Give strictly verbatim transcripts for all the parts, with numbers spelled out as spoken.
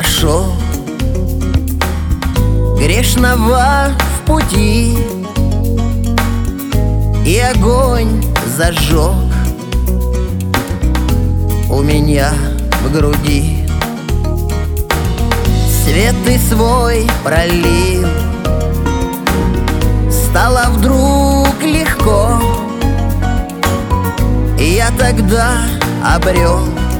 пошел грешного в пути, и огонь зажег у меня в груди. Свет ты свой пролил, стало вдруг легко, и я тогда обрел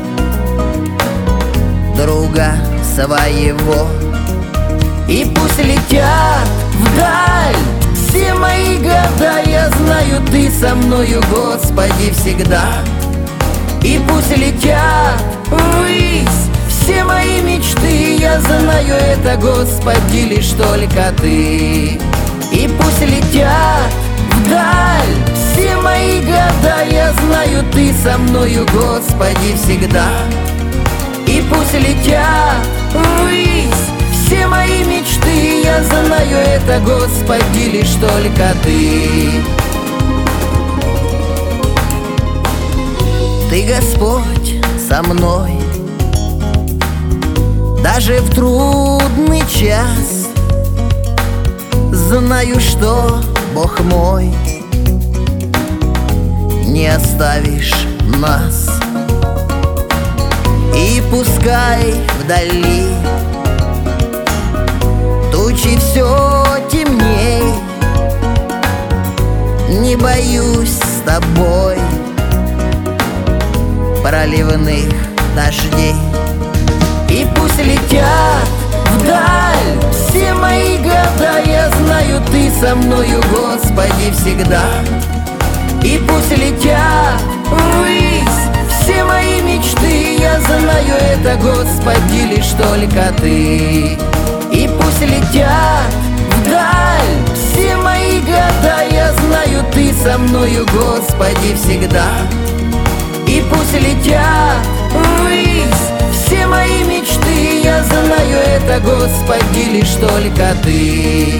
друга своего. И пусть летят вдаль все мои года, я знаю, ты со мною, Господи, всегда. И пусть летят ввысь все мои мечты, я знаю, это, Господи, лишь только ты. И пусть летят вдаль все мои года, я знаю, ты со мною, Господи, всегда. И пусть летят ввысь все мои мечты, я знаю, это, Господи, лишь только ты. Ты, Господь, со мной даже в трудный час. Знаю, что, Бог мой, не оставишь нас. И пускай вдали тучи все темней, не боюсь с тобой проливных дождей. И пусть летят вдаль все мои года, я знаю, ты со мною, Господи, всегда. И пусть летят ввысь все мои мечты, я знаю, это, Господи, лишь только ты. И пусть летят вдаль все мои года, я знаю, ты со мною, Господи, всегда. И пусть летят ввысь все мои мечты, я знаю, это, Господи, лишь только ты.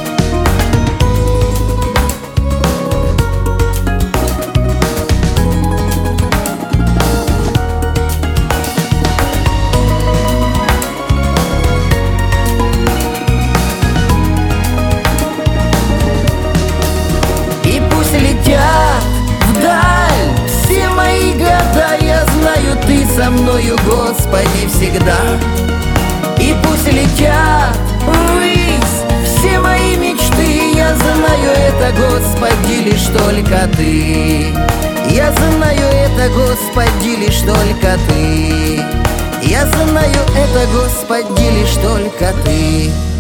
И пусть летят вдаль все мои года, я знаю, ты со мною, Господи, всегда. И пусть летят ввысь все мои мечты, я знаю, это, Господи, лишь только ты. Я знаю, это, Господи, лишь только ты. Я знаю, это, Господи, лишь только ты.